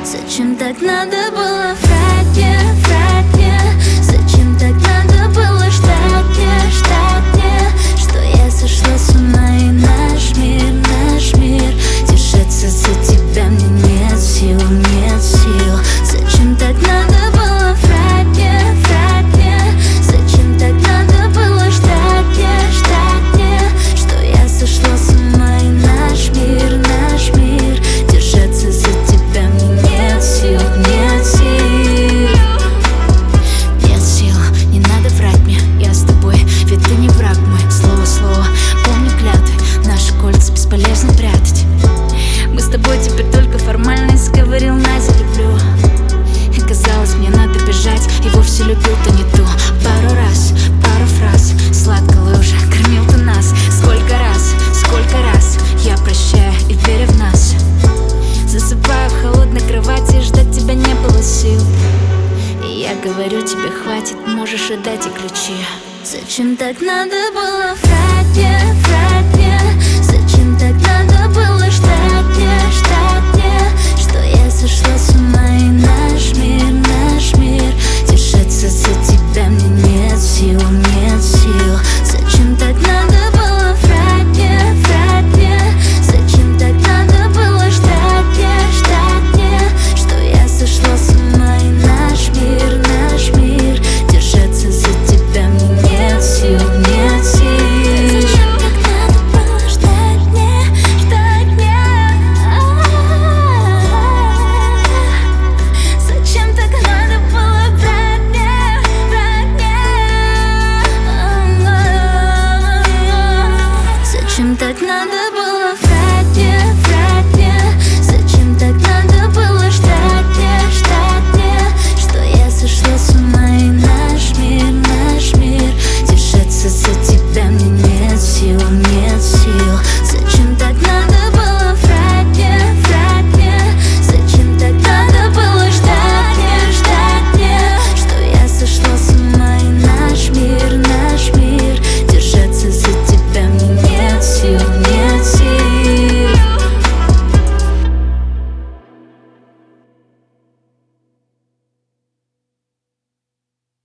Зачем так надо было врать мне, врать мне? Зачем так надо было ждать мне, что я сошла с ума и наш мир держится за тебя, мне нет сил, нет сил. Зачем так надо было врать мне, врать мне? Зачем так надо было ждать мне, что я сошла с ума и наш мир держится за тебя, мне нет сил, нет сил. Нет сил, не надо врать мне, я с тобой, ведь ты не враг мой. Слово в слово, помню клятвы, наши кольца бесполезно прятать. Мы с тобой теперь только формальность, говорил Надя, люблю. И казалось, мне надо бежать, и вовсе любил-то не ту. Пару раз, пару фраз, сладко уже кормил ты нас. Сколько раз я прощаю и верю в нас. Засыпаю в холодной кровати, ждать тебя не было сил. И я говорю тебе, хватит, можешь отдать и ключи. Зачем так надо было врать мне, врать мне? Зачем так надо было ждать мне, что я сошла с ума?